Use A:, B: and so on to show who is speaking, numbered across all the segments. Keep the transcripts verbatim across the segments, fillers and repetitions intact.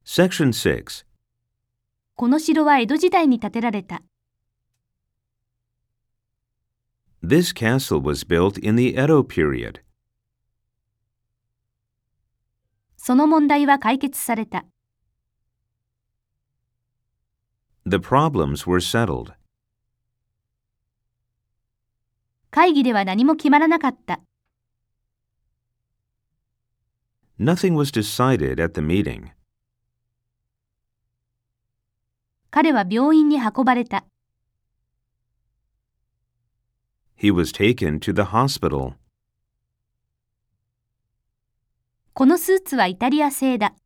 A: Section six.
B: この城は江戸時代に建てられた。
A: This castle was built in the Edo period.
B: その問題は解決された。
A: The problems were settled.
B: 会議では何も決まらなかった。
A: Nothing was decided at the meeting.
B: 彼は病院に運ばれた。
A: He was taken to the hospital.
B: このスーツはイタリア製だ。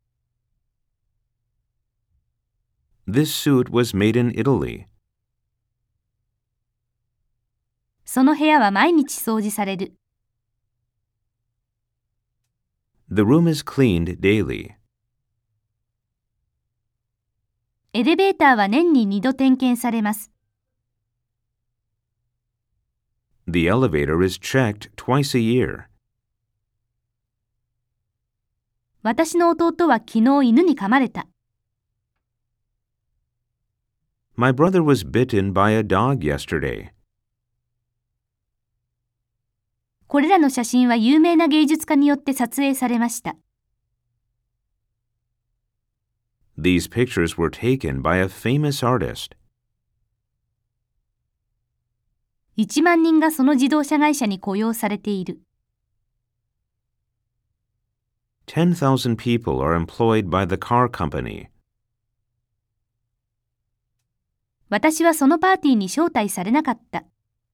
A: This suit was made in Italy.
B: その部屋は毎日掃除される。
A: The room is cleaned daily.
B: エレベーターは年ににど点検されます。
A: The elevator is checked twice a year.
B: 私の弟は昨日犬に噛まれた。
A: My brother was bitten by a dog yesterday.
B: これらの写真は有名な芸術家によって撮影されました。
A: These pictures were taken by a famous artist.
B: いちまん人がその自動車会社に雇用されている。
A: ten thousand people are employed by the car company.
B: 私はそのパーティーに招待されなかった。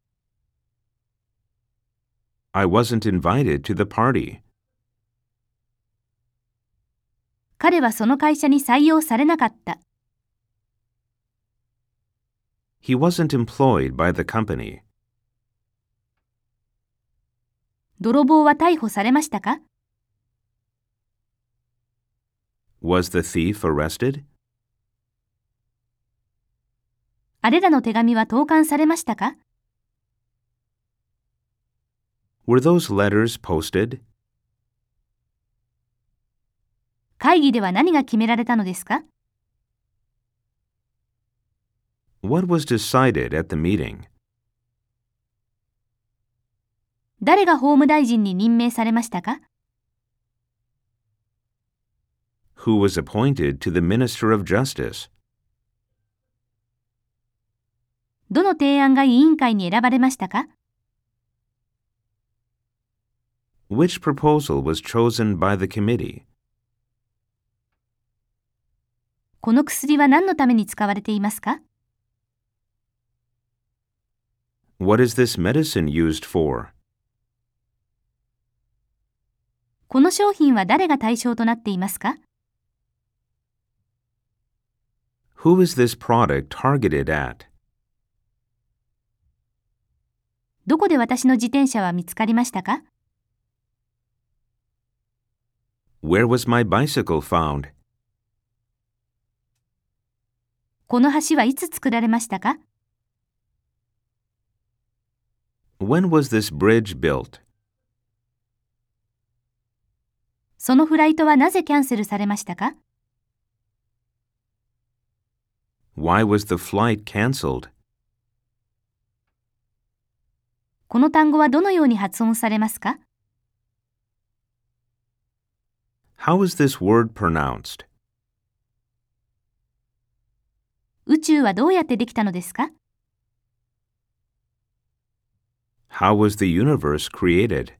A: I wasn't invited to the party.
B: 彼はその会社に採用されなかった。
A: He wasn't employed by the company.
B: 泥棒は逮捕されましたか？
A: Was the thief arrested?
B: あれらの手紙は投函されましたか？
A: Were those letters posted?
B: 会議では何が決められたのですか？
A: What was decided at the meeting?
B: 誰が法務大臣に任命されましたか？
A: Who was appointed to the Minister of Justice?
B: どの提案が委員会に選ばれましたか？
A: Which proposal was chosen by the committee?
B: この薬は何のために使われていますか？
A: What is this medicine used for?
B: この商品は誰が対象となっていますか？
A: Who is this product targeted at?
B: どこで私の自転車は見つかりましたか？
A: Where was my bicycle found?
B: この橋はいつ作られましたか？
A: When was this bridge built?
B: そのフライトはなぜキャンセルされましたか？
A: Why was the flight canceled?
B: この単語はどのように発音されますか？
A: How is this word pronounced?
B: 宇宙はどうやってできたのですか？
A: How was the universe created?